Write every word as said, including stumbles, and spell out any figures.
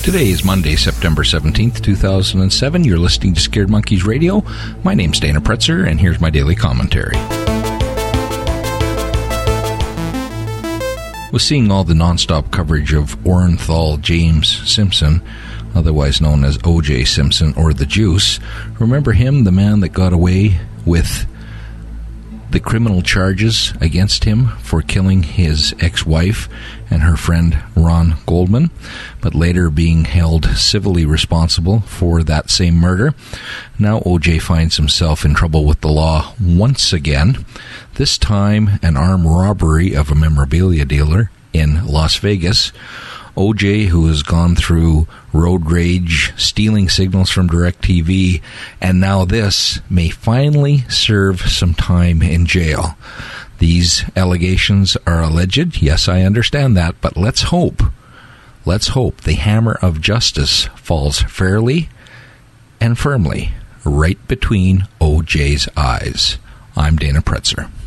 Today is Monday, September seventeenth, two thousand seven. You're listening to Scared Monkeys Radio. My name's Dana Pretzer, and here's my daily commentary. With seeing all the nonstop coverage of Orenthal James Simpson, otherwise known as O J Simpson or the Juice, remember him, the man that got away with the criminal charges against him for killing his ex-wife and her friend Ron Goldman, but later being held civilly responsible for that same murder. Now O J finds himself in trouble with the law once again, this time an armed robbery of a memorabilia dealer in Las Vegas. O J, who has gone through road rage, stealing signals from DirecTV, and now this, may finally serve some time in jail. These allegations are alleged. Yes, I understand that, but let's hope, let's hope the hammer of justice falls fairly and firmly right between O J's eyes. I'm Dana Pretzer.